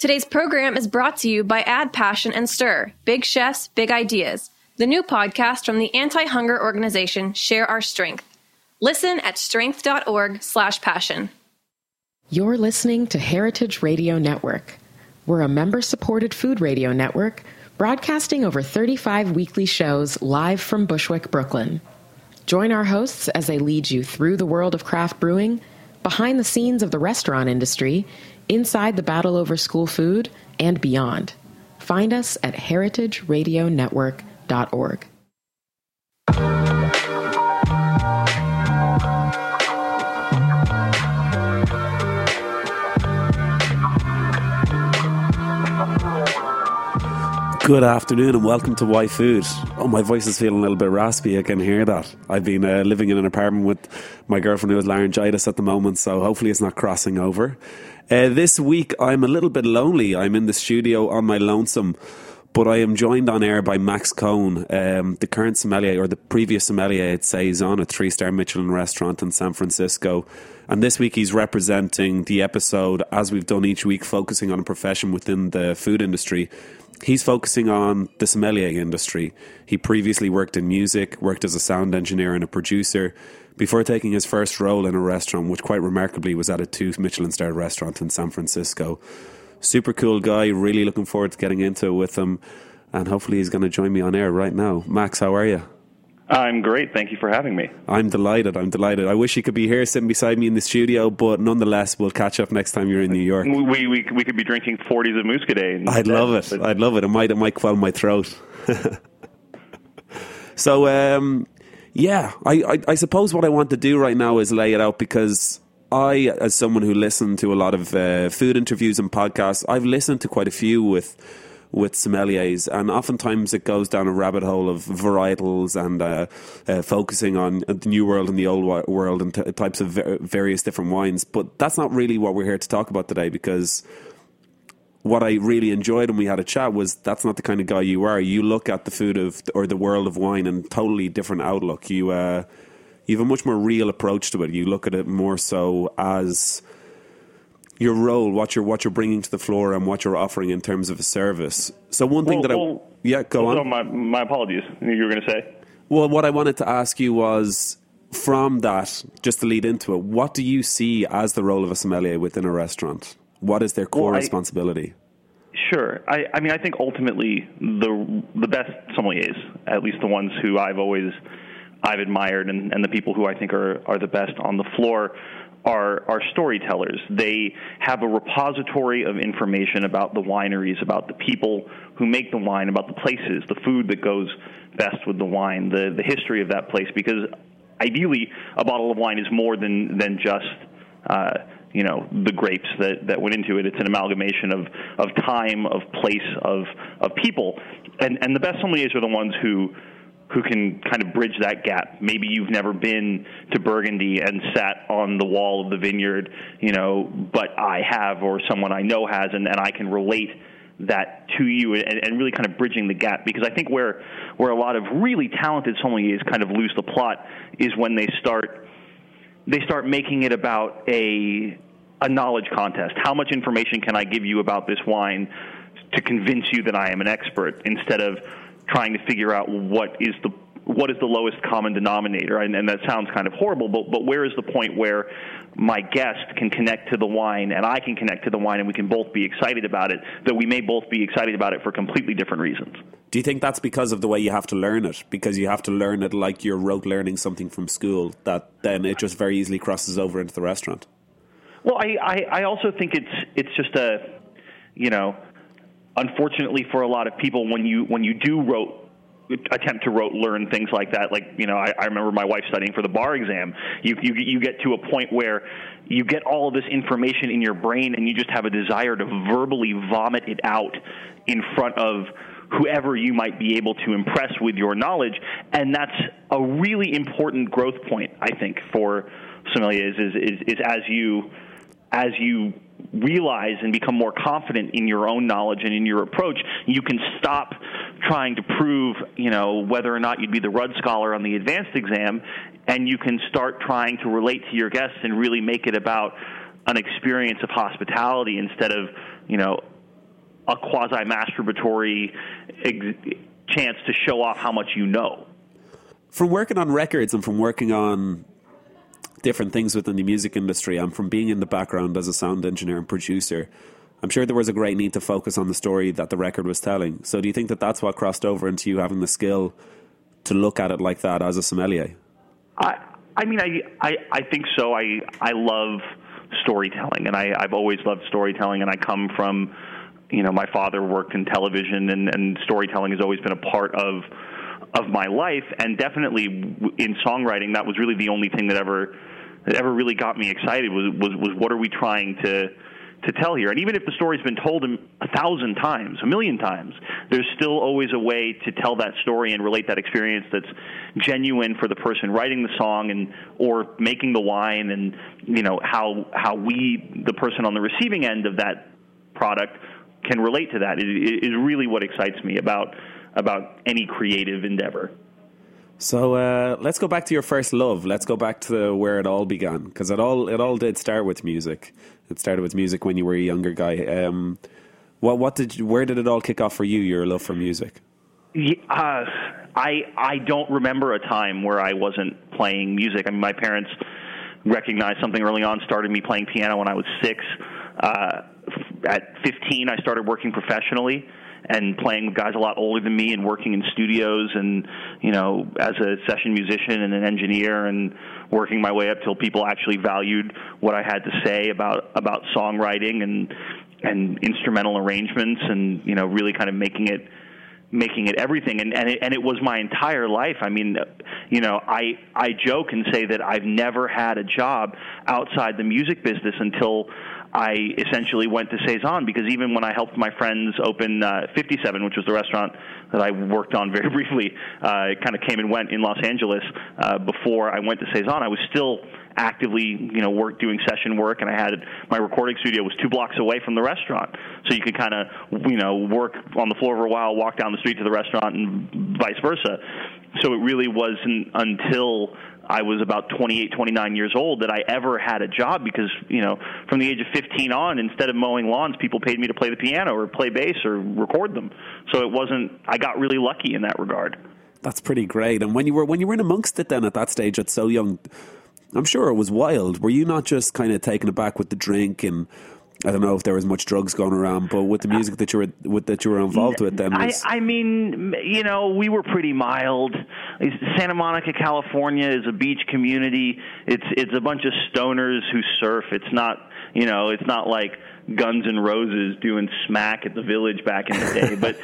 Today's program is brought to you by Add Passion and Stir, Big Chefs, Big Ideas, the new podcast from the anti-hunger organization Share Our Strength. Listen at strength.org/passion. You're listening to Heritage Radio Network. We're a member-supported food radio network broadcasting over 35 weekly shows live from Bushwick, Brooklyn. Join our hosts as they lead you through the world of craft brewing, behind the scenes of the restaurant industry, inside the battle over school food, and beyond. Find us at heritageradionetwork.org. Good afternoon and welcome to Why Food. Oh, my voice is feeling a little bit raspy. I can hear that. I've been living in an apartment with my girlfriend who has laryngitis at the moment, so hopefully it's not crossing over. This week I'm a little bit lonely. I'm in the studio on my lonesome, but I am joined on air by Max Cohn, the current sommelier, or the previous sommelier at Saison, a 3-star Michelin restaurant in San Francisco. And this week he's representing the episode, as we've done each week, focusing on a profession within the food industry. He's focusing on the sommelier industry. He previously worked in music, worked as a sound engineer and a producer, before taking his first role in a restaurant, which quite remarkably was at a 2 Michelin-starred restaurant in San Francisco. Super cool guy, really looking forward to getting into it with him, and hopefully he's going to join me on air right now. Max, how are you? I'm great. Thank you for having me. I'm delighted. I wish you could be here sitting beside me in the studio, but nonetheless, we'll catch up next time you're in New York. We could be drinking 40s of Muscadet. I'd love it. It might quell my throat. So, I suppose what I want to do right now is lay it out, because I, as someone who listened to a lot of food interviews and podcasts, I've listened to quite a few with sommeliers, and oftentimes it goes down a rabbit hole of varietals and focusing on the new world and the old world and types of various different wines. But that's not really what we're here to talk about today, because what I really enjoyed when we had a chat was that's not the kind of guy you are. You look at the food or the world of wine in a totally different outlook. You have a much more real approach to it. You look at it more so as your role, what you're bringing to the floor, and what you're offering in terms of a service. So one thing go on. My apologies. You were going to say? Well, what I wanted to ask you was, from that, just to lead into it, what do you see as the role of a sommelier within a restaurant? What is their core responsibility? Sure. I mean, I think ultimately the best sommeliers, at least the ones who I've admired, and the people who I think are the best on the floor, are storytellers. They have a repository of information about the wineries, about the people who make the wine, about the places, the food that goes best with the wine, the history of that place, because ideally a bottle of wine is more than just the grapes that went into it. It's an amalgamation of time, of place, of people, and the best sommeliers are the ones who can kind of bridge that gap. Maybe you've never been to Burgundy and sat on the wall of the vineyard, but I have, or someone I know has, and I can relate that to you, and really kind of bridging the gap. Because I think where a lot of really talented sommeliers kind of lose the plot is when they start making it about a knowledge contest. How much information can I give you about this wine to convince you that I am an expert, instead of trying to figure out what is the lowest common denominator. And that sounds kind of horrible, but where is the point where my guest can connect to the wine and I can connect to the wine, and we can both be excited about it, though we may both be excited about it for completely different reasons. Do you think that's because of the way you have to learn it? Because you have to learn it like you're rote learning something from school, that then it just very easily crosses over into the restaurant? Well, I also think it's just unfortunately for a lot of people, when you do attempt to learn things like that, I remember my wife studying for the bar exam. You get to a point where you get all of this information in your brain, and you just have a desire to verbally vomit it out in front of whoever you might be able to impress with your knowledge. And that's a really important growth point, I think, for sommeliers, is as you realize and become more confident in your own knowledge and in your approach, you can stop trying to prove, whether or not you'd be the Rudd Scholar on the advanced exam, and you can start trying to relate to your guests and really make it about an experience of hospitality instead of, a quasi-masturbatory chance to show off how much you know. From working on records and from working on different things within the music industry and from being in the background as a sound engineer and producer, I'm sure there was a great need to focus on the story that the record was telling. So do you think that that's what crossed over into you having the skill to look at it like that as a sommelier? I mean, I think so. I love storytelling, and I've always loved storytelling, and I come from, my father worked in television, and storytelling has always been a part of my life, and definitely in songwriting, that was really the only thing that ever really got me excited was what are we trying to tell here. And even if the story's been told 1,000 times, 1,000,000 times, there's still always a way to tell that story and relate that experience that's genuine for the person writing the song or making the wine, and how we, the person on the receiving end of that product, can relate to that is really what excites me about any creative endeavor. So let's go back to your first love. Let's go back to where it all began, because it all did start with music. It started with music when you were a younger guy. Where did it all kick off for you? Your love for music? I don't remember a time where I wasn't playing music. I mean, my parents recognized something early on, started me playing piano when I was 6. At 15, I started working professionally and playing with guys a lot older than me and working in studios and, as a session musician and an engineer, and working my way up till people actually valued what I had to say about songwriting and instrumental arrangements, and, really kind of making it everything. And it was my entire life. I mean, I joke and say that I've never had a job outside the music business until I essentially went to Cezanne, because even when I helped my friends open 57, which was the restaurant that I worked on very briefly, it kind of came and went in Los Angeles before I went to Cezanne, I was still actively, doing session work, and I had my recording studio was 2 blocks away from the restaurant, so you could kind of, work on the floor for a while, walk down the street to the restaurant, and vice versa. So it really wasn't until I was about 28, 29 years old that I ever had a job, because, from the age of 15 on, instead of mowing lawns, people paid me to play the piano or play bass or record them. So I got really lucky in that regard. That's pretty great. And when you were in amongst it then at that stage at so young, I'm sure it was wild. Were you not just kind of taken aback with the drink, and I don't know if there was much drugs going around, but with the music that you were involved with then? I mean, we were pretty mild. Santa Monica, California is a beach community. It's a bunch of stoners who surf. It's not like Guns N' Roses doing Smack at the Village back in the day. But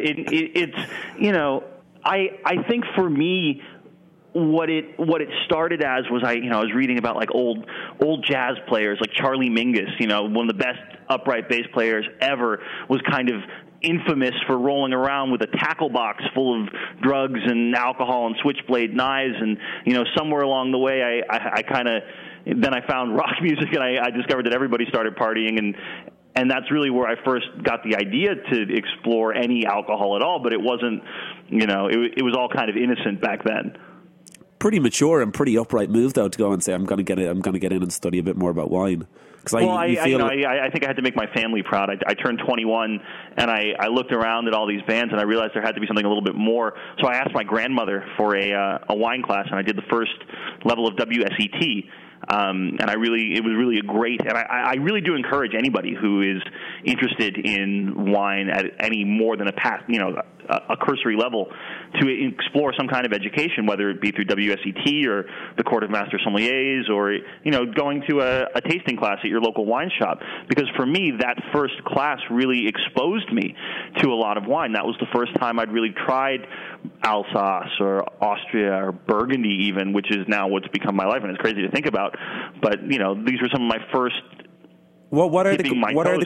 it's I think for me, what it started as was I was reading about like old jazz players like Charlie Mingus, one of the best upright bass players ever, was kind of infamous for rolling around with a tackle box full of drugs and alcohol and switchblade knives, and somewhere along the way I kind of then I found rock music, and I discovered that everybody started partying, and that's really where I first got the idea to explore any alcohol at all. But it wasn't, it was all kind of innocent back then. Pretty mature and pretty upright move, though, to go and say I'm going to get in and study a bit more about wine. I think I had to make my family proud. I turned 21, and I looked around at all these bands, and I realized there had to be something a little bit more. So I asked my grandmother for a wine class, and I did the first level of WSET. And it was really a great, and I really do encourage anybody who is interested in wine at any more than a cursory level to explore some kind of education, whether it be through WSET or the Court of Master Sommeliers, or going to a tasting class at your local wine shop. Because for me, that first class really exposed me to a lot of wine. That was the first time I'd really tried Alsace or Austria or Burgundy even, which is now what's become my life, and it's crazy to think about. But these were some of my first. What are the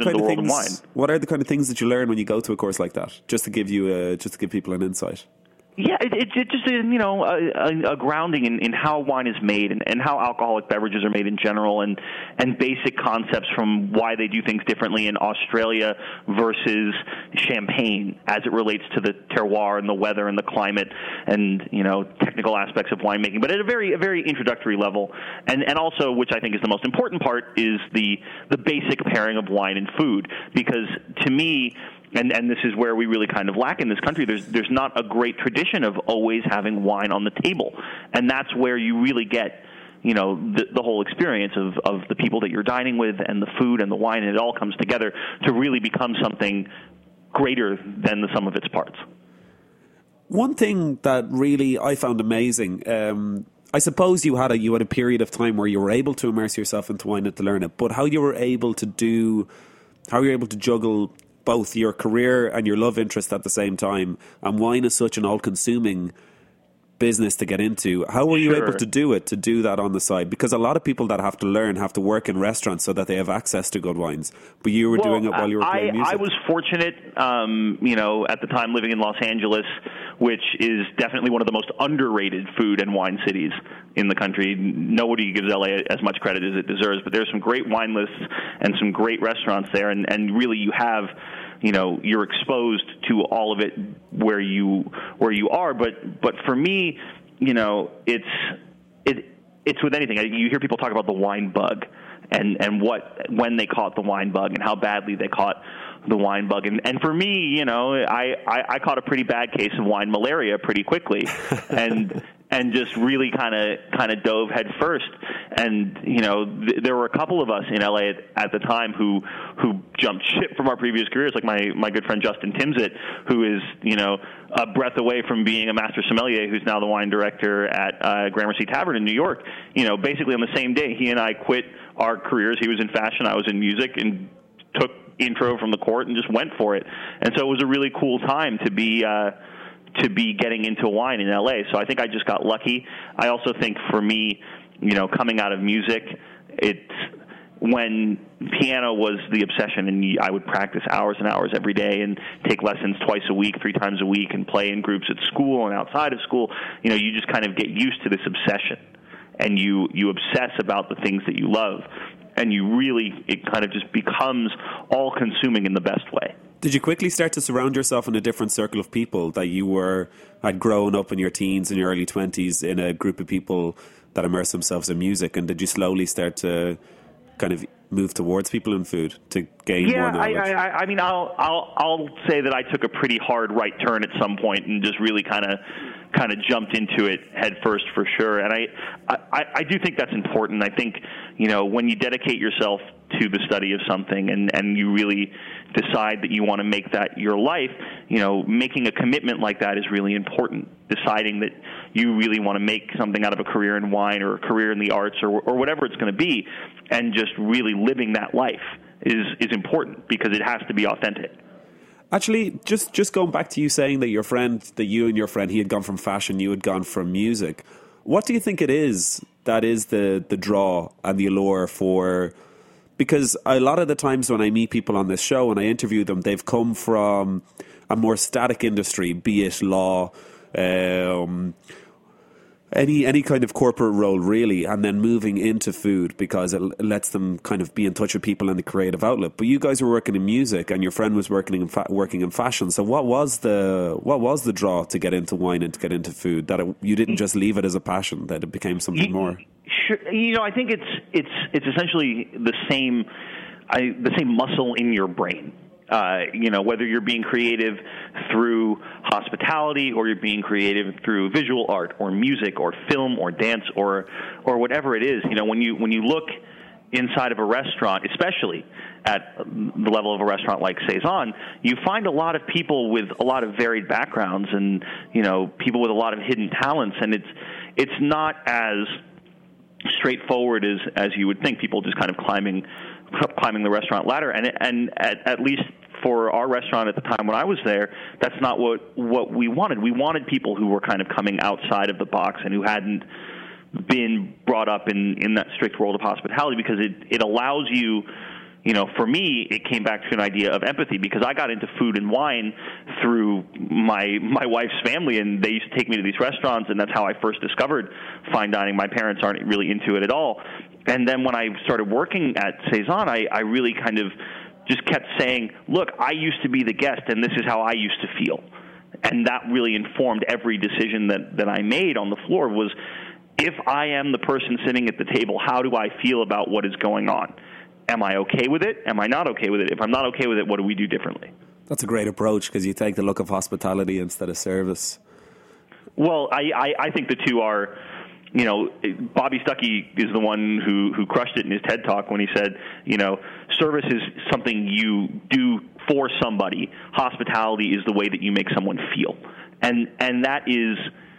kind of things that you learn when you go to a course like that? Just to give people an insight. Yeah, it's just a grounding in how wine is made and how alcoholic beverages are made in general, and basic concepts from why they do things differently in Australia versus Champagne as it relates to the terroir and the weather and the climate and technical aspects of winemaking. But at a very introductory level, and also, which I think is the most important part, is the basic pairing of wine and food, because to me. And this is where we really kind of lack in this country. There's not a great tradition of always having wine on the table, and that's where you really get, the whole experience of the people that you're dining with and the food and the wine, and it all comes together to really become something greater than the sum of its parts. One thing that really I found amazing. I suppose you had a period of time where you were able to immerse yourself into wine and to learn it, but how you were able to juggle both your career and your love interest at the same time, and wine is such an all-consuming business to get into. How were you able to do that on the side? Because a lot of people that have to work in restaurants so that they have access to good wines, but you were doing it while you were playing music. I was fortunate, at the time living in Los Angeles, which is definitely one of the most underrated food and wine cities in the country. Nobody gives LA as much credit as it deserves, but there's some great wine lists and some great restaurants there, and really you have, you're exposed to all of it where you are. But for me, it's with anything. You hear people talk about the wine bug and when they caught the wine bug and how badly they caught the wine bug. And for me, I caught a pretty bad case of wine malaria pretty quickly, and just really kind of dove head first. And there were a couple of us in LA at the time who jumped ship from our previous careers, like my good friend Justin Timsit, who is a breath away from being a master sommelier, who's now the wine director at Gramercy Tavern in New York. Basically on the same day, he and I quit our careers. He was in fashion, I was in music, and took intro from the court and just went for it. And so it was a really cool time to be getting into wine in LA. So I think I just got lucky. I also think for me, coming out of music, it's when piano was the obsession, and I would practice hours and hours every day and take lessons twice a week, 3 times a week, and play in groups at school and outside of school. You just kind of get used to this obsession, and you obsess about the things that you love, and it kind of just becomes all-consuming in the best way. Did you quickly start to surround yourself in a different circle of people that had grown up in your teens and your early 20s in a group of people that immerse themselves in music? And did you slowly start to kind of move towards people in food to gain more knowledge? I mean, I'll say that I took a pretty hard right turn at some point and just really kind of jumped into it head first, for sure. And I do think that's important. I think, when you dedicate yourself to the study of something and you really decide that you want to make that your life, making a commitment like that is really important. Deciding that you really want to make something out of a career in wine or a career in the arts or whatever it's going to be, and just really living that life is important, because it has to be authentic. Actually, just going back to you saying that you and your friend, he had gone from fashion, you had gone from music. What do you think it is that is the draw and the allure for? Because a lot of the times when I meet people on this show and I interview them, they've come from a more static industry, be it law, any kind of corporate role really, and then moving into food because it lets them kind of be in touch with people in the creative outlet. But you guys were working in music, and your friend was working in fashion. So what was the draw to get into wine and to get into food, that you didn't just leave it as a passion, that it became something more? Sure. I think it's essentially the same muscle in your brain. Whether you're being creative through hospitality or you're being creative through visual art or music or film or dance or whatever it is, when you look inside of a restaurant, especially at the level of a restaurant like Saison, you find a lot of people with a lot of varied backgrounds and, people with a lot of hidden talents, and it's not as straightforward as you would think. People just kind of climbing the restaurant ladder, and at least for our restaurant at the time when I was there, that's not what we wanted. We wanted people who were kind of coming outside of the box and who hadn't been brought up in that strict world of hospitality, because it allows you for me, it came back to an idea of empathy, because I got into food and wine through my wife's family, and they used to take me to these restaurants, and that's how I first discovered fine dining. My parents aren't really into it at all. And then when I started working at Cezanne, I really kind of just kept saying, look, I used to be the guest, and this is how I used to feel. And that really informed every decision that I made on the floor was, if I am the person sitting at the table, how do I feel about what is going on? Am I okay with it? Am I not okay with it? If I'm not okay with it, what do we do differently? That's a great approach, because you take the look of hospitality instead of service. Well, I think the two are, Bobby Stuckey is the one who crushed it in his TED Talk when he said, service is something you do for somebody. Hospitality is the way that you make someone feel. And that is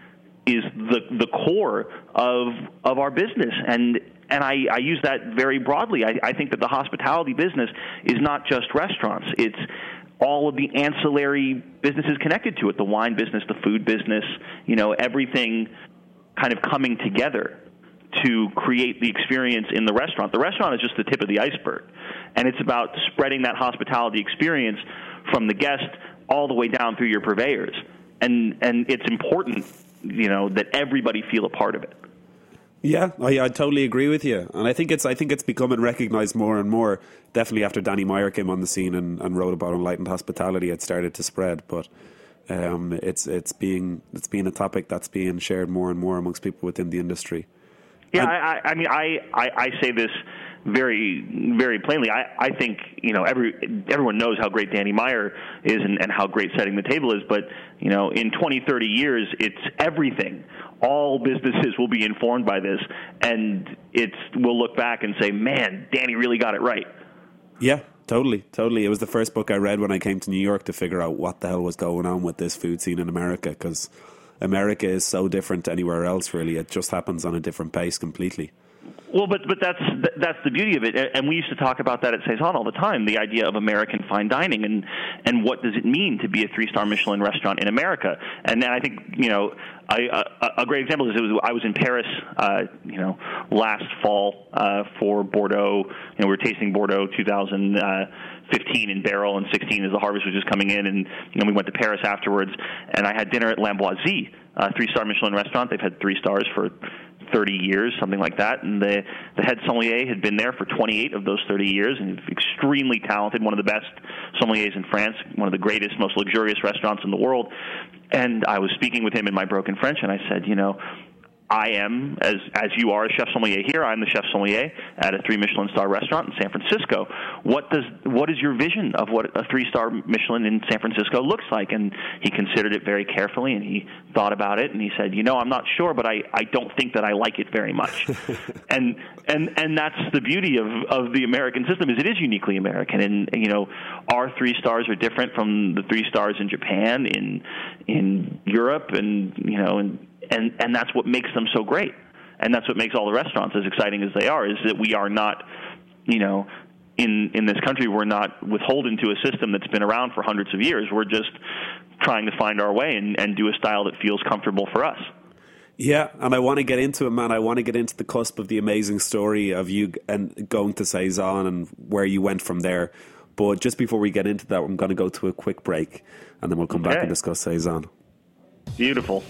the core of our business. And I use that very broadly. I think that the hospitality business is not just restaurants. It's all of the ancillary businesses connected to it, the wine business, the food business, everything kind of coming together to create the experience in the restaurant. The restaurant is just the tip of the iceberg, and it's about spreading that hospitality experience from the guest all the way down through your purveyors. And it's important, that everybody feel a part of it. Yeah, I totally agree with you, and I think it's becoming recognised more and more. Definitely after Danny Meyer came on the scene and wrote about enlightened hospitality, it started to spread. But it's being a topic that's being shared more and more amongst people within the industry. Yeah, I say this very, very plainly. I think everyone knows how great Danny Meyer is and how great setting the table is. But in 20, 30 years, it's everything. All businesses will be informed by this, and we'll look back and say, man, Danny really got it right. Yeah, totally. It was the first book I read when I came to New York to figure out what the hell was going on with this food scene in America, because America is so different to anywhere else, really. It just happens on a different pace completely. Well, but that's the beauty of it, and we used to talk about that at Cezanne all the time, the idea of American fine dining, and what does it mean to be a 3-star Michelin restaurant in America. And then I think, a great example is I was in Paris, last fall for Bordeaux. We were tasting Bordeaux 2015 in barrel, and 16 as the harvest was just coming in, and we went to Paris afterwards, and I had dinner at Lamboisie, a 3-star Michelin restaurant. They've had 3 stars for 30 years, something like that, and the head sommelier had been there for 28 of those 30 years, and extremely talented, one of the best sommeliers in France, one of the greatest, most luxurious restaurants in the world. And I was speaking with him in my broken French, and I said, I am, as you are a chef sommelier here, I'm the chef sommelier at a 3 Michelin star restaurant in San Francisco. What is your vision of what a 3-star Michelin in San Francisco looks like? And he considered it very carefully, and he thought about it, and he said, I'm not sure, but I don't think that I like it very much. and that's the beauty of the American system, is it is uniquely American. And our 3 stars are different from the 3 stars in Japan, in Europe, and that's what makes them so great. And that's what makes all the restaurants as exciting as they are, is that we are not, in this country, we're not beholden to a system that's been around for hundreds of years. We're just trying to find our way and do a style that feels comfortable for us. Yeah, and I want to get into it, man. I want to get into the cusp of the amazing story of you and going to Cezanne and where you went from there. But just before we get into that, I'm going to go to a quick break, and then we'll come back and discuss Cezanne. Beautiful.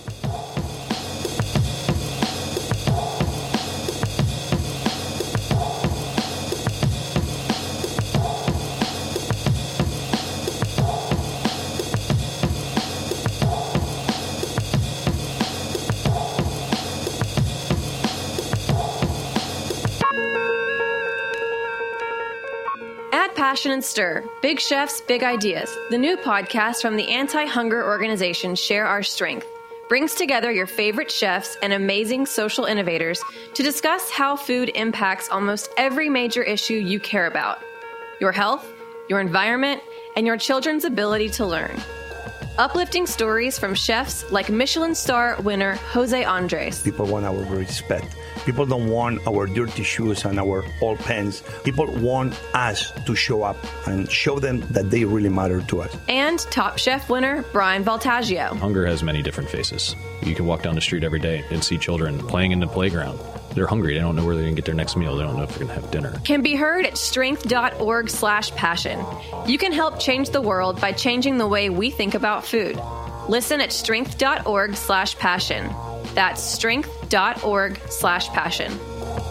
Passion and Stir, Big Chefs, Big Ideas, the new podcast from the anti-hunger organization Share Our Strength, brings together your favorite chefs and amazing social innovators to discuss how food impacts almost every major issue you care about: your health, your environment, and your children's ability to learn. Uplifting stories from chefs like Michelin star winner Jose Andres. People want our respect. People don't want our dirty shoes and our old pants. People want us to show up and show them that they really matter to us. And Top Chef winner Brian Voltaggio. Hunger has many different faces. You can walk down the street every day and see children playing in the playground, they're hungry. They don't know where they're going to get their next meal. They don't know if they're going to have dinner. Can be heard at strength.org/passion. You can help change the world by changing the way we think about food. Listen at strength.org/passion. That's strength.org/passion.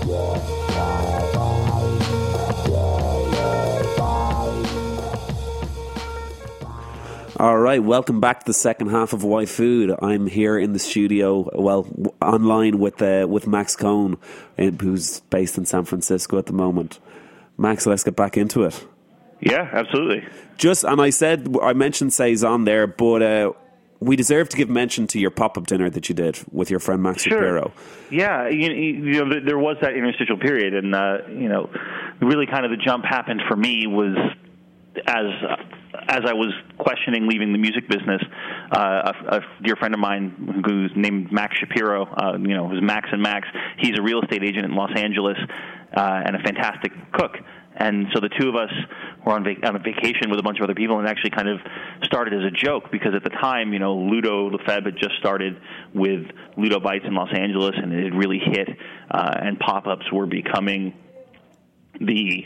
All right, welcome back to the second half of Why Food. I'm here in the studio, online with Max Cohn, who's based in San Francisco at the moment. Max, let's get back into it. Yeah, absolutely. I mentioned Saison there, but we deserve to give mention to your pop-up dinner that you did with your friend Max Shapiro. Yeah, there was that interstitial period, and really kind of the jump happened for me was as I was questioning leaving the music business. A dear friend of mine who's named Max Shapiro, who's Max and Max. He's a real estate agent in Los Angeles and a fantastic cook. And so the two of us were on a vacation with a bunch of other people, and actually kind of started as a joke because at the time, Ludo Lefebvre had just started with Ludo Bites in Los Angeles, and it had really hit, and pop-ups were becoming the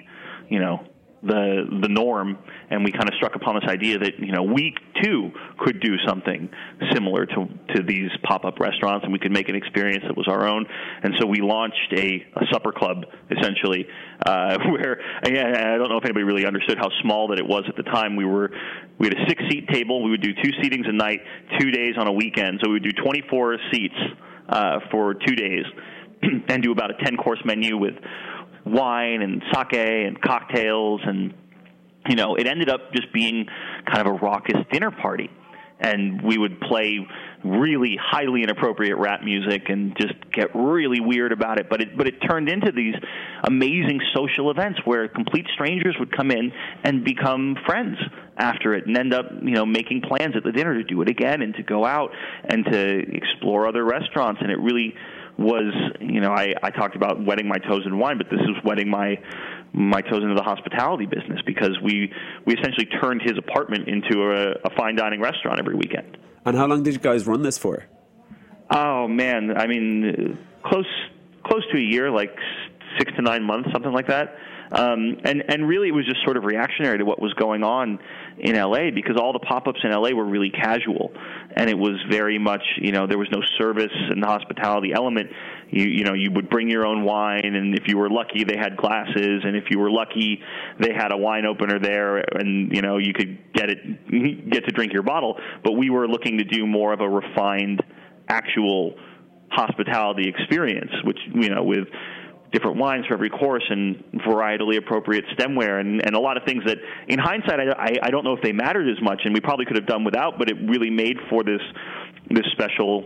norm, and we kind of struck upon this idea that we too could do something similar to these pop-up restaurants, and we could make an experience that was our own. And so we launched a supper club, essentially, where, again, I don't know if anybody really understood how small that it was at the time. We had a 6-seat table. We would do 2 seatings a night, 2 days on a weekend. So we would do 24 seats for 2 days and do about a 10-course menu with wine and sake and cocktails, and it ended up just being kind of a raucous dinner party. And we would play really highly inappropriate rap music and just get really weird about it. But it turned into these amazing social events where complete strangers would come in and become friends after it, and end up making plans at the dinner to do it again and to go out and to explore other restaurants. And it really was, I talked about wetting my toes in wine, but this is wetting my toes into the hospitality business, because we essentially turned his apartment into a fine dining restaurant every weekend. And how long did you guys run this for? Oh man, I mean, close to a year, like 6 to 9 months, something like that. And really it was just sort of reactionary to what was going on in LA, because all the pop-ups in LA were really casual, and it was very much, there was no service and hospitality element. You would bring your own wine, and if you were lucky, they had glasses, and if you were lucky, they had a wine opener there, and you could get to drink your bottle. But we were looking to do more of a refined, actual hospitality experience, which with different wines for every course and varietally appropriate stemware and a lot of things that, in hindsight, I don't know if they mattered as much, and we probably could have done without, but it really made for this special,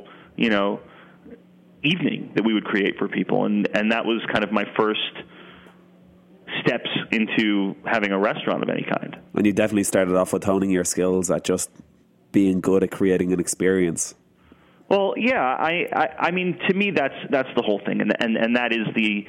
evening that we would create for people. And that was kind of my first steps into having a restaurant of any kind. And you definitely started off with honing your skills at just being good at creating an experience. Well, yeah, I mean, to me, that's the whole thing, and that is the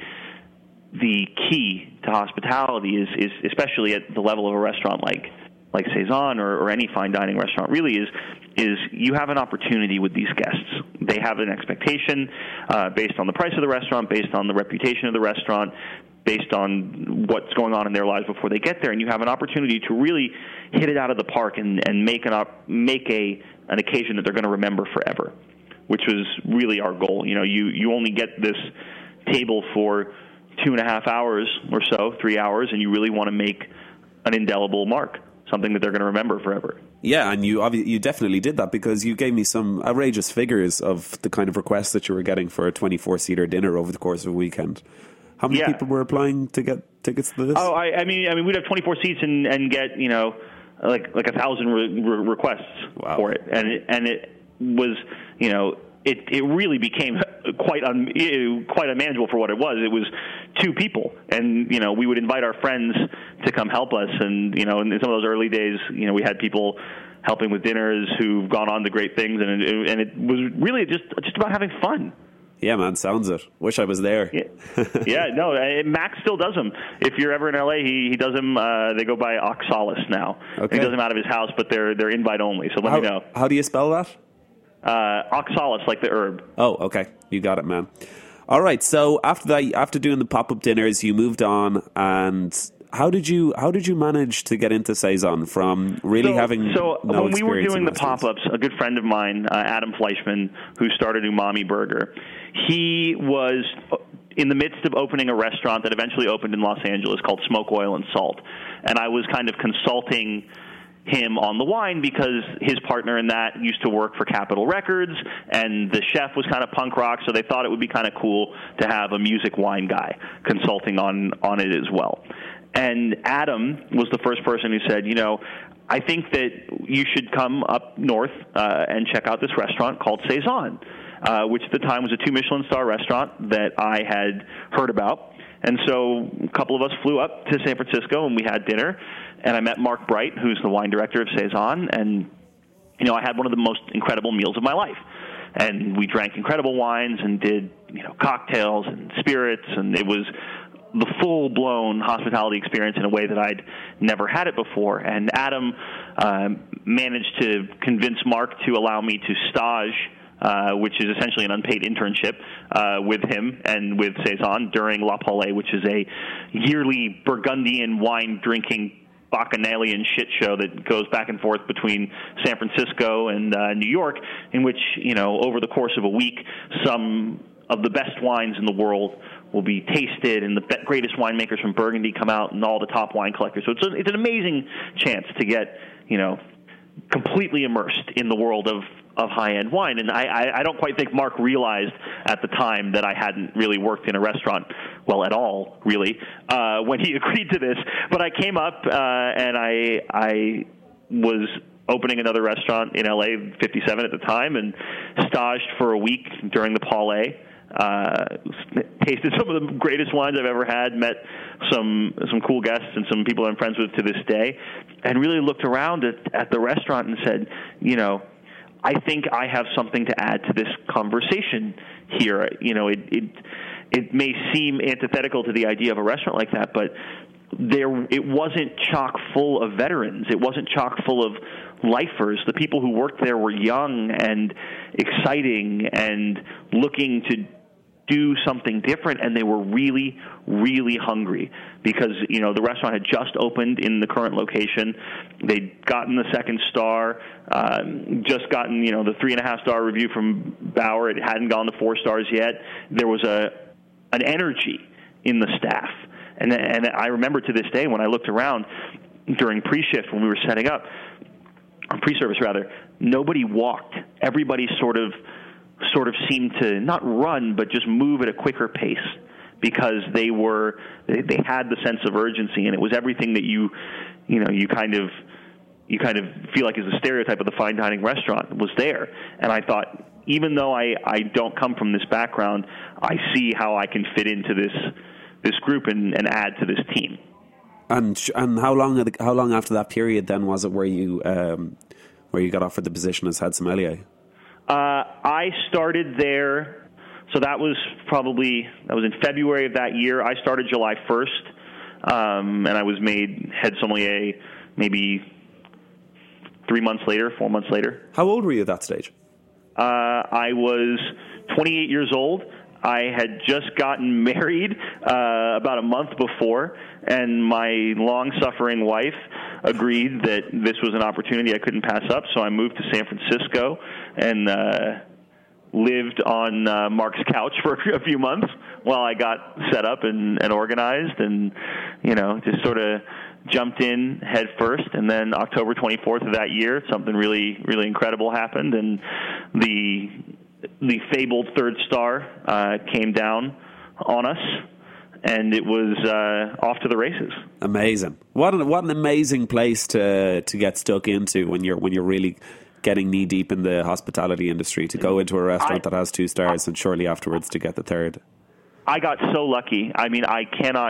key to hospitality is especially at the level of a restaurant like Saison or any fine dining restaurant really is you have an opportunity with these guests. They have an expectation based on the price of the restaurant, based on the reputation of the restaurant, based on what's going on in their lives before they get there, and you have an opportunity to really hit it out of the park and make an occasion that they're going to remember forever, which was really our goal. You only get this table for 2.5 hours or so, 3 hours, and you really want to make an indelible mark, something that they're going to remember forever. Yeah, and you definitely did that, because you gave me some outrageous figures of the kind of requests that you were getting for a 24-seater dinner over the course of a weekend. How many people were applying to get tickets to this? Oh, I mean, we'd have 24 seats and get like 1,000 requests for it, and it was it really became quite unmanageable for what it was. It was 2 people, and we would invite our friends to come help us, and in some of those early days, we had people helping with dinners who've gone on to great things, and it was really just about having fun. Yeah, man, sounds it. Wish I was there. Yeah, no, Max still does them. If you're ever in LA, he does them. They go by Oxalis now. Okay. He does them out of his house, but they're invite only. So let me know. How do you spell that? Oxalis, like the herb. Oh, okay. You got it, man. All right. So after doing the pop-up dinners, you moved on, and how did you manage to get into Saison from really having no when we were experience doing in the restaurants? pop-ups, a good friend of mine, Adam Fleischman, who started Umami Burger, he was in the midst of opening a restaurant that eventually opened in Los Angeles called Smoke, Oil, and Salt. And I was kind of consulting him on the wine because his partner in that used to work for Capitol Records, and the chef was kind of punk rock, so they thought it would be kind of cool to have a music wine guy consulting on it as well. And Adam was the first person who said, I think that you should come up north and check out this restaurant called Saison, which at the time was a 2 Michelin star restaurant that I had heard about. And so a couple of us flew up to San Francisco, and we had dinner, and I met Mark Bright, who's the wine director of Saison, and, I had one of the most incredible meals of my life. And we drank incredible wines and did, cocktails and spirits, and it was the full-blown hospitality experience in a way that I'd never had it before. And Adam managed to convince Mark to allow me to stage, which is essentially an unpaid internship, with him and with Saison during La Palais, which is a yearly Burgundian wine-drinking bacchanalian shit show that goes back and forth between San Francisco and New York, in which, over the course of a week, some of the best wines in the world will be tasted, and the greatest winemakers from Burgundy come out, and all the top wine collectors. So it's an amazing chance to get, completely immersed in the world of high-end wine. And I don't quite think Mark realized at the time that I hadn't really worked in a restaurant, well, at all, really, when he agreed to this. But I came up, and I was opening another restaurant in L.A., 57 at the time, and staged for a week during the Palais. Tasted some of the greatest wines I've ever had, met some cool guests and some people I'm friends with to this day, and really looked around at the restaurant and said, I think I have something to add to this conversation here. It may seem antithetical to the idea of a restaurant like that, but it wasn't chock full of veterans. It wasn't chock full of lifers. The people who worked there were young and exciting and looking to do something different, and they were really, really hungry because, the restaurant had just opened in the current location. They'd gotten the 2nd star, just gotten, the 3.5-star review from Bauer. It hadn't gone to 4 stars yet. There was an energy in the staff. And I remember to this day when I looked around during pre-shift when we were setting up, or pre-service rather, nobody walked. Everybody sort of seemed to not run, but just move at a quicker pace because they had the sense of urgency, and it was everything that you kind of feel like is a stereotype of the fine dining restaurant was there. And I thought, even though I don't come from this background, I see how I can fit into this group and add to this team. And how long after that period then was it where you got offered the position as head sommelier? I started there, so that was in February of that year. I started July 1st, and I was made head sommelier maybe 4 months later. How old were you at that stage? I was 28 years old. I had just gotten married about a month before, and my long-suffering wife agreed that this was an opportunity I couldn't pass up, so I moved to San Francisco and lived on Mark's couch for a few months while I got set up and organized and, just sort of jumped in head first. And then October 24th of that year, something really, really incredible happened, and the fabled 3rd star came down on us, and it was off to the races. Amazing! What an amazing place to get stuck into when you're really getting knee deep in the hospitality industry, to go into a restaurant that has 2 stars and shortly afterwards to get the 3rd. I got so lucky. I mean, I cannot.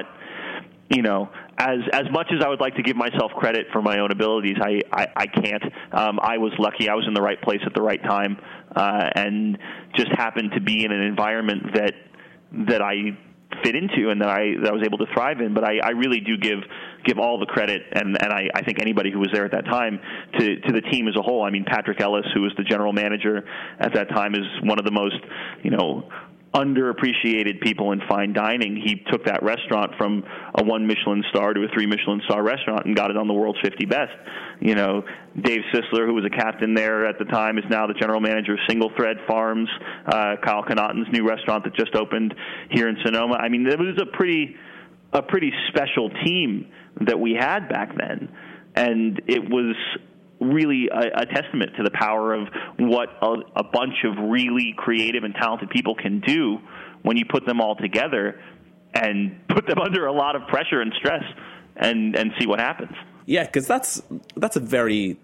As much as I would like to give myself credit for my own abilities, I can't. I was lucky. I was in the right place at the right time, and just happened to be in an environment that I fit into and that I was able to thrive in. But I really do give all the credit, and I think anybody who was there at that time to the team as a whole. I mean, Patrick Ellis, who was the general manager at that time, is one of the most underappreciated people in fine dining. He took that restaurant from a 1 Michelin star to a 3 Michelin star restaurant and got it on the world's 50 best. You know, Dave Sisler, who was a captain there at the time, is now the general manager of Single Thread Farms, Kyle Connaughton's new restaurant that just opened here in Sonoma. I mean, it was a pretty special team that we had back then, and it was really a testament to the power of what a bunch of really creative and talented people can do when you put them all together and put them under a lot of pressure and stress and see what happens. Yeah, because that is a very,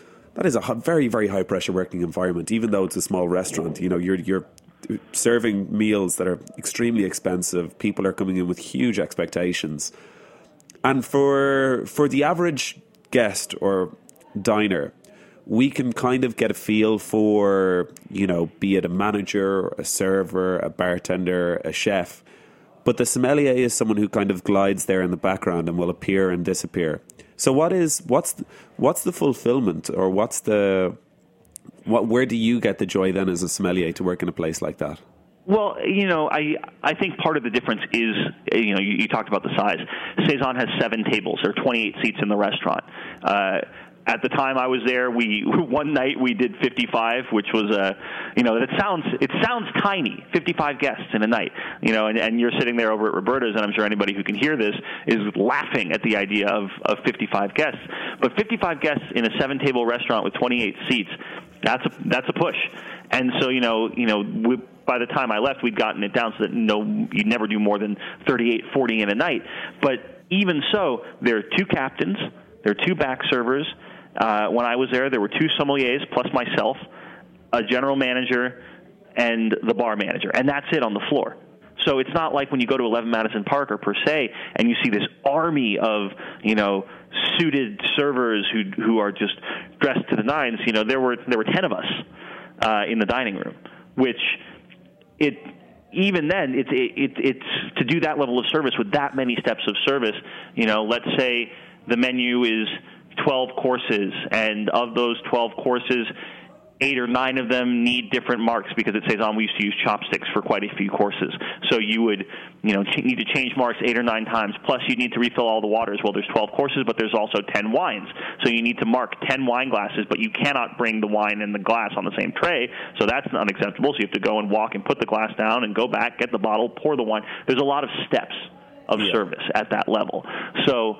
very high pressure working environment. Even though it's a small restaurant, you know, you're serving meals that are extremely expensive. People are coming in with huge expectations, and for the average guest or diner, we can kind of get a feel for, you know, be it a manager, a server, a bartender, a chef. But the sommelier is someone who kind of glides there in the background and will appear and disappear. So what's the fulfillment, or where do you get the joy then as a sommelier to work in a place like that? Well, you know, I think part of the difference is, you know, you talked about the size. Saison has 7 tables. There are 28 seats in the restaurant. At the time I was there, one night we did 55, which was you know, it sounds tiny, 55 guests in a night, you know, and you're sitting there over at Roberta's, and I'm sure anybody who can hear this is laughing at the idea of 55 guests. But 55 guests in a 7-table restaurant with 28 seats, that's a push. And so, by the time I left, we'd gotten it down so that you'd never do more than 38, 40 in a night. But even so, there are 2 captains, there are 2 back servers. When I was there were 2 sommeliers plus myself, a general manager, and the bar manager, and that's it on the floor. So it's not like when you go to 11 Madison Park or Per Se and you see this army of, you know, suited servers who are just dressed to the nines. You know, there were 10 of us in the dining room, which even then it's to do that level of service with that many steps of service. You know, let's say the menu is 12 courses, and of those 12 courses, 8 or 9 of them need different marks because at Saison we used to use chopsticks for quite a few courses. So you would, you know, need to change marks 8 or 9 times. Plus, you need to refill all the waters. Well, there's 12 courses, but there's also 10 wines. So you need to mark 10 wine glasses, but you cannot bring the wine and the glass on the same tray. So that's unacceptable. So you have to go and walk and put the glass down and go back, get the bottle, pour the wine. There's a lot of steps of service at that level. So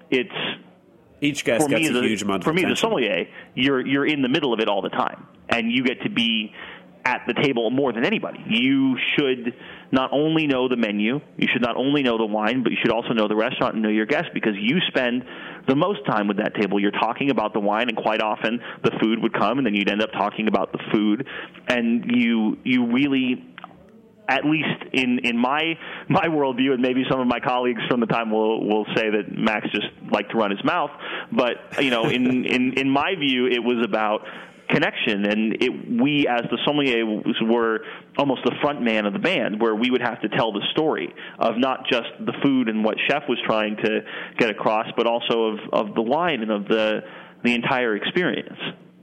each guest gets a huge amount of attention. For me, the sommelier, you're in the middle of it all the time, and you get to be at the table more than anybody. You should not only know the menu, you should not only know the wine, but you should also know the restaurant and know your guests, because you spend the most time with that table. You're talking about the wine, and quite often the food would come, and then you'd end up talking about the food, and you really, at least in my worldview, and maybe some of my colleagues from the time will say that Max just liked to run his mouth, but, you know, in my view, it was about connection, and we as the sommeliers were almost the front man of the band, where we would have to tell the story of not just the food and what chef was trying to get across, but also of the wine and of the entire experience.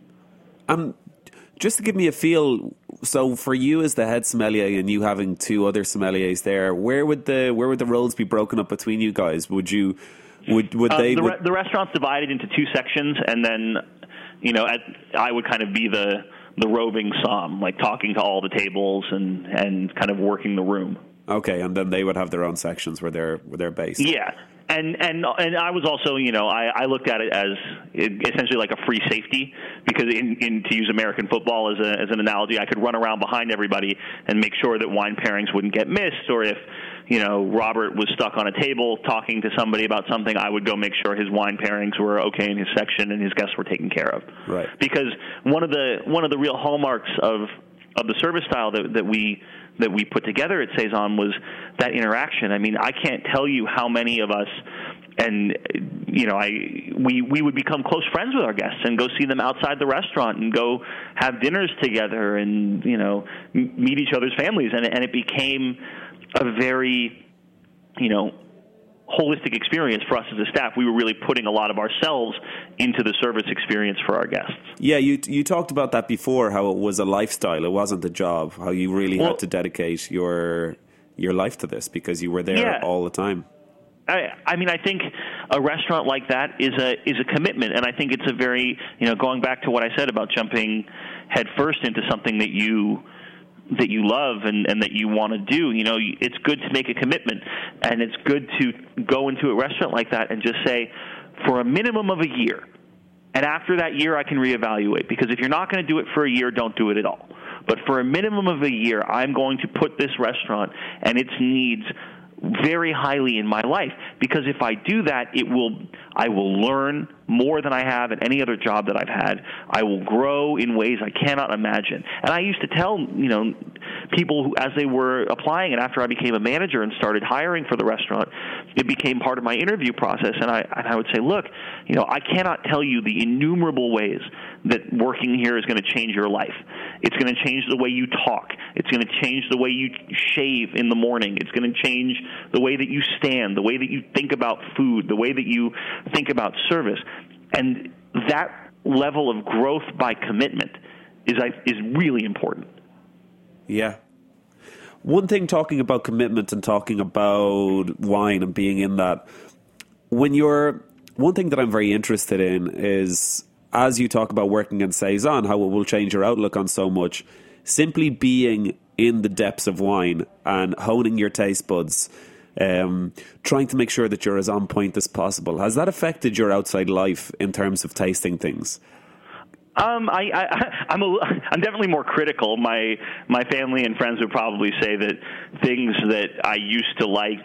Just to give me a feel, so for you as the head sommelier and you having 2 other sommeliers there, where would the roles be broken up between you guys? Would they? The restaurant's divided into 2 sections, and then, you know, I would kind of be the roving som, like talking to all the tables and kind of working the room. Okay, and then they would have their own sections where they're based. Yeah. And I was also, you know, I looked at it as essentially like a free safety, because to use American football as an analogy, I could run around behind everybody and make sure that wine pairings wouldn't get missed, or if, you know, Robert was stuck on a table talking to somebody about something, I would go make sure his wine pairings were okay in his section and his guests were taken care of. Right. Because one of the real hallmarks of the service style that we put together at Saison was that interaction. I mean, I can't tell you how many of us, and, you know, we would become close friends with our guests and go see them outside the restaurant and go have dinners together and, you know, meet each other's families. And it became a very, you know, holistic experience for us as a staff. We were really putting a lot of ourselves into the service experience for our guests. Yeah, you talked about that before, how it was a lifestyle. It wasn't a job, how you really had to dedicate your life to this because you were there all the time. I mean, I think a restaurant like that is a commitment, and I think it's a very, going back to what I said about jumping headfirst into something that you love and that you want to do. It's good to make a commitment, and it's good to go into a restaurant like that and just say, for a minimum of a year, and after that year I can reevaluate, because if you're not going to do it for a year, don't do it at all. But for a minimum of a year, I'm going to put this restaurant and its needs very highly in my life, because if I do that, I will learn more than I have at any other job that I've had. I will grow in ways I cannot imagine. And I used to tell, people who, as they were applying, and after I became a manager and started hiring for the restaurant, it became part of my interview process. And I would say, look, I cannot tell you the innumerable ways that working here is going to change your life. It's going to change the way you talk. It's going to change the way you shave in the morning. It's going to change the way that you stand, the way that you think about food, the way that you think about service. And that level of growth by commitment is really important. Yeah. One thing, talking about commitment and talking about wine and being in that, one thing that I'm very interested in is, as you talk about working in Saison, how it will change your outlook on so much, simply being in the depths of wine and honing your taste buds, trying to make sure that you're as on point as possible. Has that affected your outside life in terms of tasting things? I'm definitely more critical. My family and friends would probably say that things that I used to like,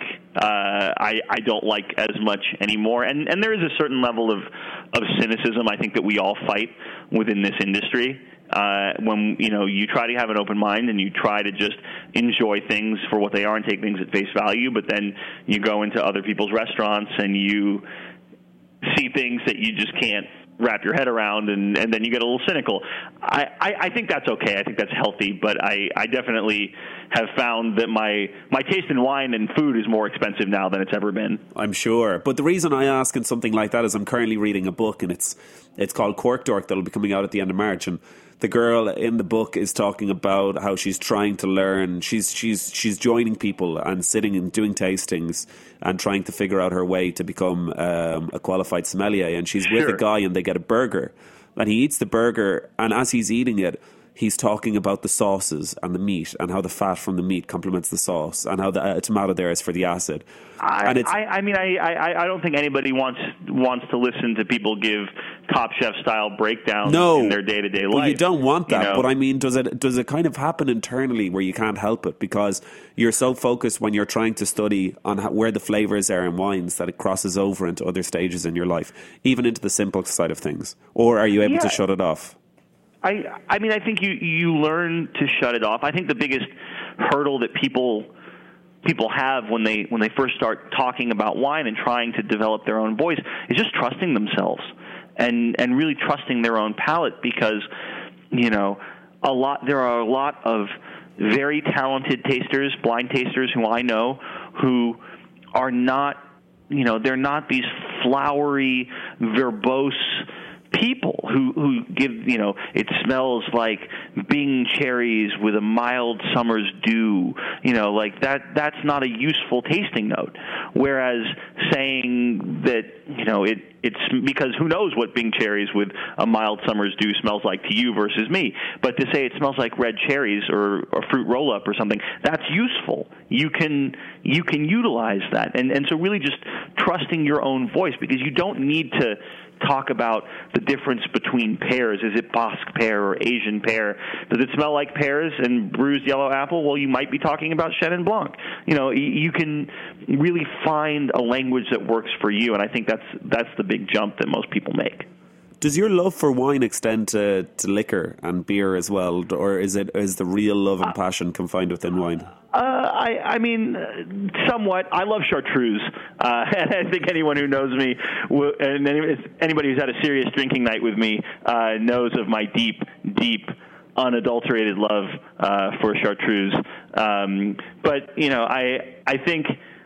I don't like as much anymore. And there is a certain level of cynicism I think that we all fight within this industry. When you try to have an open mind and you try to just enjoy things for what they are and take things at face value, but then you go into other people's restaurants and you see things that you just can't wrap your head around, and then you get a little cynical. I think that's okay. I think that's healthy, but I definitely have found that my taste in wine and food is more expensive now than it's ever been. I'm sure. But the reason I ask in something like that is I'm currently reading a book, and it's called Cork Dork, that'll be coming out at the end of March, and the girl in the book is talking about how she's trying to learn. She's joining people and sitting and doing tastings and trying to figure out her way to become a qualified sommelier. And she's with a guy, and they get a burger, and he eats the burger, and as he's eating it, he's talking about the sauces and the meat and how the fat from the meat complements the sauce and how the tomato there is for the acid. I don't think anybody wants to listen to people give Top Chef style breakdowns in their day-to-day life. You don't want that, but I mean, does it kind of happen internally where you can't help it because you're so focused when you're trying to study on where the flavors are in wines that it crosses over into other stages in your life, even into the simple side of things? Or are you able to shut it off? I mean, I think you learn to shut it off. I think the biggest hurdle that people have when they first start talking about wine and trying to develop their own voice is just trusting themselves and really trusting their own palate, because there are a lot of very talented tasters, blind tasters who I know, who are not, they're not these flowery, verbose people who give, it smells like Bing cherries with a mild summer's dew, like that's not a useful tasting note. Whereas saying that, it's because who knows what Bing cherries with a mild summer's dew smells like to you versus me. But to say it smells like red cherries or a fruit roll-up or something, that's useful. You can utilize that. And so really just trusting your own voice, because you don't need to talk about the difference between pears. Is it Basque pear or Asian pear? Does it smell like pears and bruised yellow apple? Well, you might be talking about Chenin Blanc. You can really find a language that works for you, and I think that's the big jump that most people make. Does your love for wine extend to liquor and beer as well, or is the real love and passion confined within wine? I mean, somewhat. I love chartreuse, and I think anyone who knows me, and anybody who's had a serious drinking night with me, knows of my deep, deep, unadulterated love for chartreuse. But I think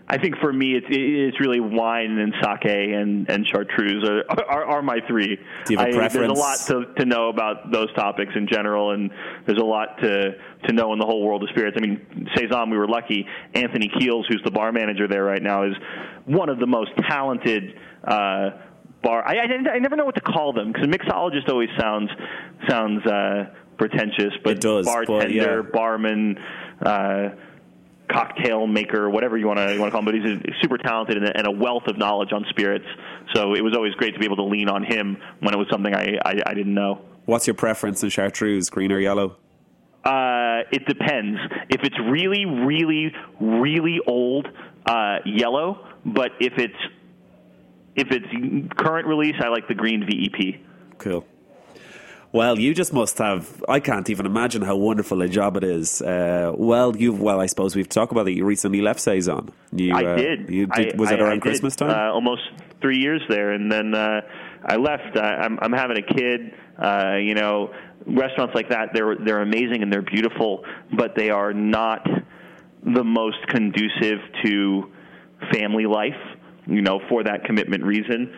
I think for me, it's really wine and sake and chartreuse are my three. Do you have a preference? There's a lot to know about those topics in general, and there's a lot to know in the whole world of spirits. I mean, Saison, we were lucky. Anthony Keels, who's the bar manager there right now, is one of the most talented bar. I never know what to call them because mixologist always sounds pretentious, but it does, bartender, barman. Cocktail maker, whatever you want to call him, but he's super talented and a wealth of knowledge on spirits. So it was always great to be able to lean on him when it was something I didn't know. What's your preference in chartreuse, green or yellow? It depends. If it's really, really, really old, yellow. But if it's current release, I like the green VEP. Cool. Well, you just must have, I can't even imagine how wonderful a job it is. I suppose we've talked about it. You recently left Saison. I did. Was it around Christmas time? Almost 3 years there, and then I left. I'm having a kid. Restaurants like that, they're amazing and they're beautiful, but they are not the most conducive to family life, for that commitment reason.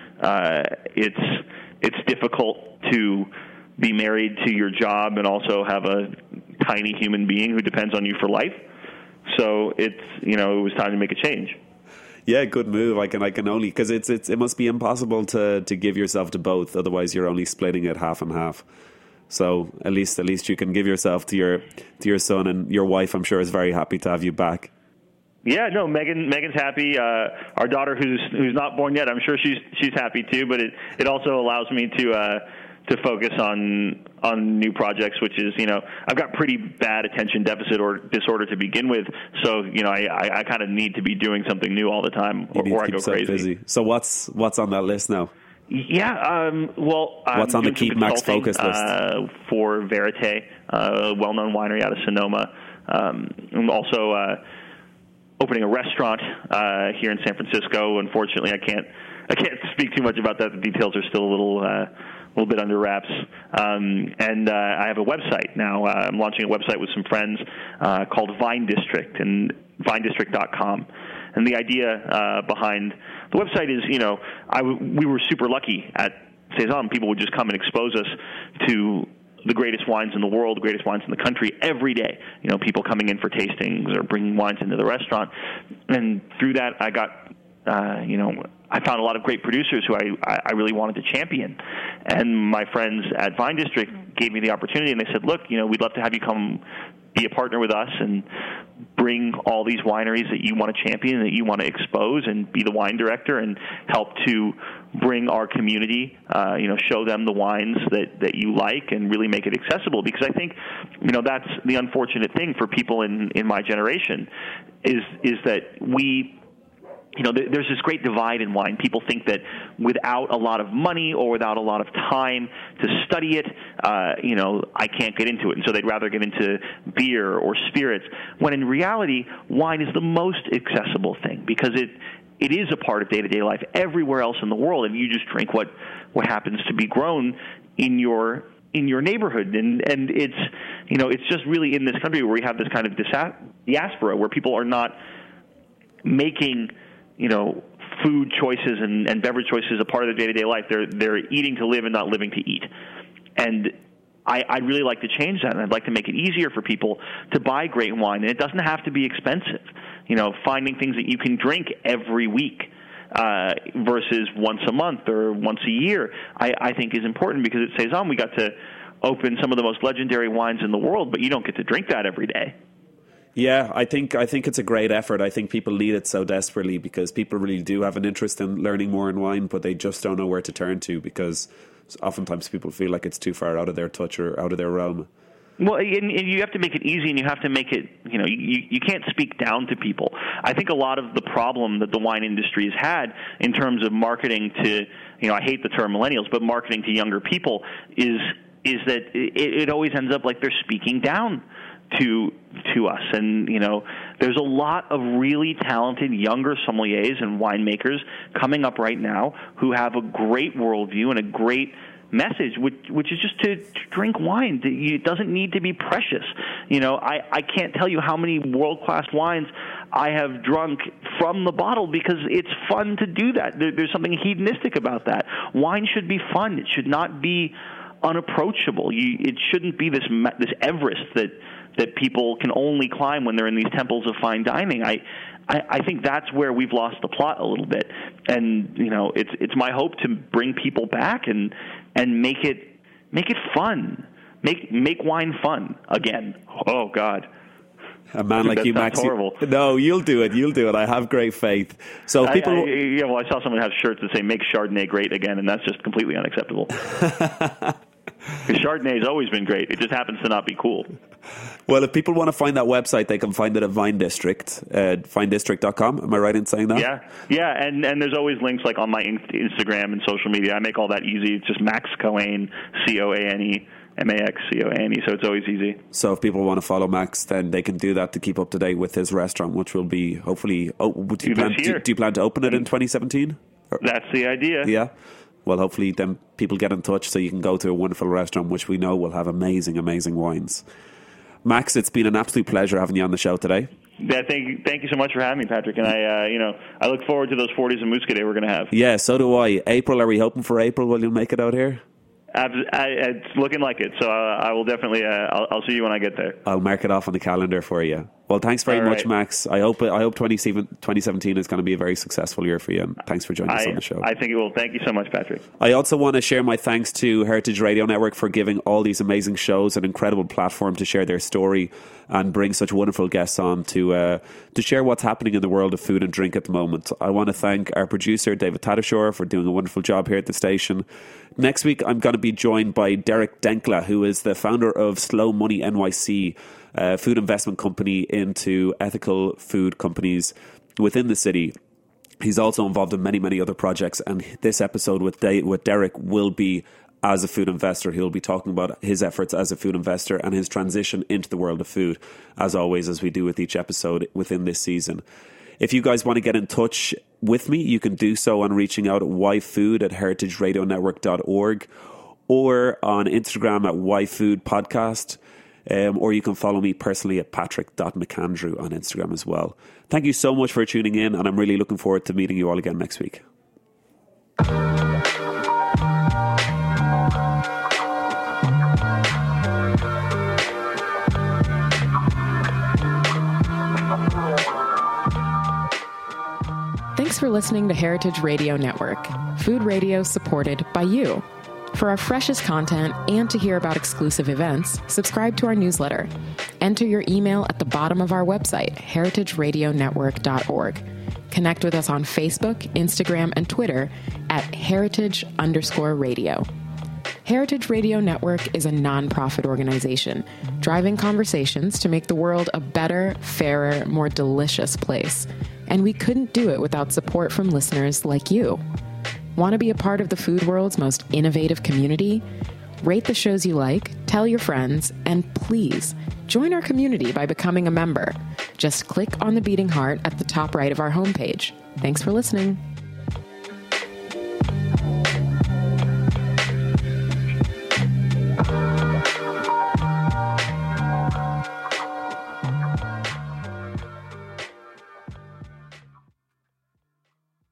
It's difficult to be married to your job and also have a tiny human being who depends on you for life. So it was time to make a change. Yeah, good move. I can only, because it must be impossible to give yourself to both. Otherwise, you're only splitting it half and half. So at least you can give yourself to your son, and your wife, I'm sure, is very happy to have you back. Yeah, no, Megan's happy. Our daughter, who's not born yet, I'm sure she's happy too. But it also allows me to focus on new projects, which is, I've got pretty bad attention deficit or disorder to begin with. So, I kind of need to be doing something new all the time, or I go crazy. Busy. So what's on that list now? Yeah, what's on the Keep Max Focus list? For Verite, a well-known winery out of Sonoma. I'm also opening a restaurant here in San Francisco. Unfortunately, I can't speak too much about that. The details are still a little bit under wraps. And I have a website now. I'm launching a website with some friends called Vine District, and vinedistrict.com. And the idea behind the website is, we were super lucky at Saison. People would just come and expose us to the greatest wines in the world, the greatest wines in the country every day. People coming in for tastings or bringing wines into the restaurant. And through that, I got, I found a lot of great producers who I really wanted to champion. And my friends at Vine District gave me the opportunity, and they said, look, we'd love to have you come be a partner with us and bring all these wineries that you want to champion, that you want to expose, and be the wine director and help to bring our community, show them the wines that you like and really make it accessible. Because I think, that's the unfortunate thing for people in my generation is that we, there's this great divide in wine. People think that without a lot of money or without a lot of time to study it, I can't get into it. And so they'd rather get into beer or spirits, when in reality, wine is the most accessible thing because it is a part of day-to-day life everywhere else in the world, and you just drink what happens to be grown in your neighborhood. And it's just really in this country where we have this kind of diaspora where people are not making food choices and beverage choices a part of their day-to-day life. They're eating to live and not living to eat. And I'd really like to change that, and I'd like to make it easier for people to buy great wine. And it doesn't have to be expensive. Finding things that you can drink every week versus once a month or once a year, I think is important, because at Saison we got to open some of the most legendary wines in the world, but you don't get to drink that every day. Yeah, I think it's a great effort. I think people need it so desperately because people really do have an interest in learning more in wine, but they just don't know where to turn to because oftentimes people feel like it's too far out of their touch or out of their realm. Well, and you have to make it easy, and you have to make it, you can't speak down to people. I think a lot of the problem that the wine industry has had in terms of marketing to, I hate the term millennials, but marketing to younger people is that it always ends up like they're speaking down to us. And, there's a lot of really talented younger sommeliers and winemakers coming up right now who have a great worldview and a great message, which is just to drink wine. It doesn't need to be precious. I can't tell you how many world-class wines I have drunk from the bottle because it's fun to do that. There's something hedonistic about that. Wine should be fun. It should not be unapproachable. It shouldn't be this Everest that people can only climb when they're in these temples of fine dining. I think that's where we've lost the plot a little bit, and it's my hope to bring people back and make it fun, make wine fun again. Oh God. A man like you, Max. Horrible. No, you'll do it. I have great faith. So people. I saw someone have shirts that say "Make Chardonnay Great Again," and that's just completely unacceptable. Chardonnay has always been great. It just happens to not be cool. Well, if people want to find that website, they can find it at Vine District, vinedistrict.com. Am I right in saying that? Yeah, and there's always links like on my Instagram and social media. I make all that easy. It's just Max Coane, Coane. MAXCOANE, so it's always easy. So if people want to follow Max, then they can do that to keep up to date with his restaurant, which will be hopefully. Do you plan to open it in 2017? That's the idea. Yeah. Well, hopefully then people get in touch so you can go to a wonderful restaurant, which we know will have amazing, amazing wines. Max, it's been an absolute pleasure having you on the show today. Yeah, thank you so much for having me, Patrick. And I look forward to those 40s and Muscadet we're going to have. Yeah, so do I. April, are we hoping for April? Will you make it out here? It's looking like it, so I will definitely. I'll see you when I get there. I'll mark it off on the calendar for you. Well, thanks very much, Max. I hope 2017 is going to be a very successful year for you, and thanks for joining us on the show. I think it will. Thank you so much, Patrick. I also want to share my thanks to Heritage Radio Network for giving all these amazing shows an incredible platform to share their story and bring such wonderful guests on to share what's happening in the world of food and drink at the moment. I want to thank our producer, David Tadashore, for doing a wonderful job here at the station. Next week, I'm going to be joined by Derek Denkla, who is the founder of Slow Money NYC, a food investment company into ethical food companies within the city. He's also involved in many, many other projects, and this episode with Derek will be as a food investor. He'll be talking about his efforts as a food investor and his transition into the world of food, as always, as we do with each episode within this season. If you guys want to get in touch with me, you can do so on reaching out at yfood@heritageradionetwork.org or on Instagram at yfoodpodcast. Or you can follow me personally at patrick.mcandrew on Instagram as well. Thank you so much for tuning in, and I'm really looking forward to meeting you all again next week. Thanks for listening to Heritage Radio Network, food radio supported by you. For our freshest content and to hear about exclusive events, subscribe to our newsletter. Enter your email at the bottom of our website, heritageradionetwork.org. Connect with us on Facebook, Instagram, and Twitter at heritage_radio. Heritage Radio Network is a nonprofit organization driving conversations to make the world a better, fairer, more delicious place. And we couldn't do it without support from listeners like you. Want to be a part of the food world's most innovative community? Rate the shows you like, tell your friends, and please join our community by becoming a member. Just click on the beating heart at the top right of our homepage. Thanks for listening.